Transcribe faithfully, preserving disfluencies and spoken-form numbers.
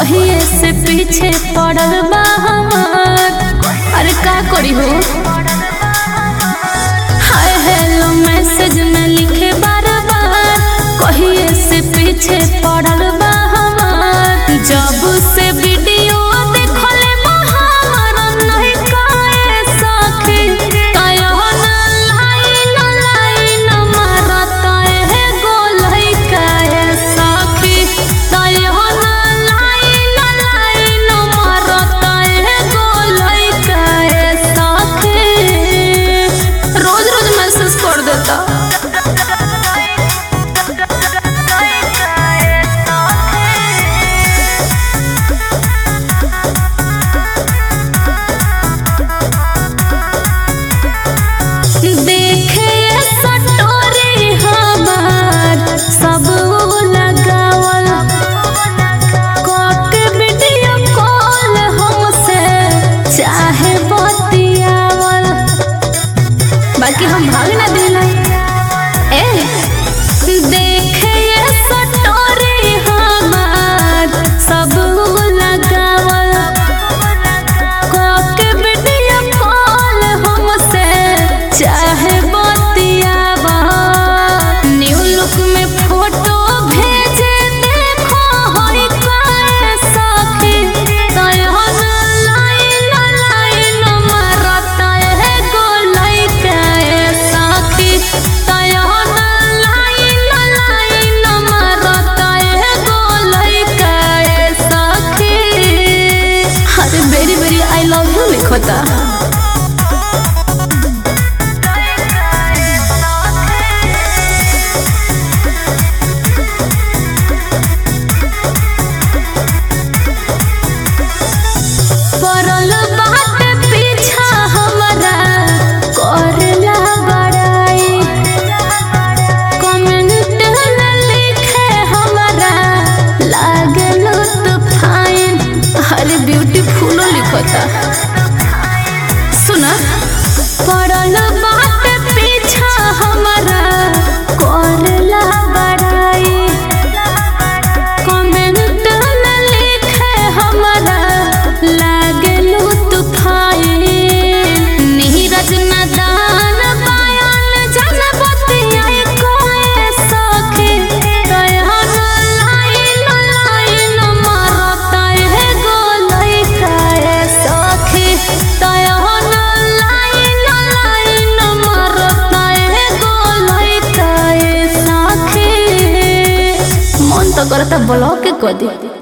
कहिए से पीछे पड़ल बा हमार। अरे का करी हो हाय हेलो मैसेज में लिखे बार बार कहिए से पीछे पड़ल बा हमार। जब से वीडियो देखले महावर नहीं काए सखी काया ना लाइन लाइन मारता है गोलई काए सखी काया ना लाइन लाइन मारता है गोलई काए सखी। रोज रोज मैसेज कर देता बाकी हम भाग ना दिला ए देखे ये सटोरी हमार सब लगावल कोके वीडियो कॉल हमसे चाहे बतियावा न्यू लुक में फोटो भेजे देखो होई काए सखी काया ना लाइन लाइन मारता है गोलई काए सखी काया ना लाइन लाइन मारता है गोलई काए सखी। अरे बेरी बेरी आई लव यू लिखता परल बात पीछा हमरा करला बड़ाई कमेंट न लिखे हमरा लागल तो फाइन। अरे ब्यूटीफुल लिखता सुना परल बात पीछा हमरा करला बड़ाई कमेंट न लिखे हमरा लागलू तूफान। नीरज नदान बयान जन बतियाई कोए सखी काया ना लाइन लाइन मारता है गोलई काए सखी काया ना लाइन लाइन मारता है गोलई काए सखी। मन तो करता ब्लॉक कर दी।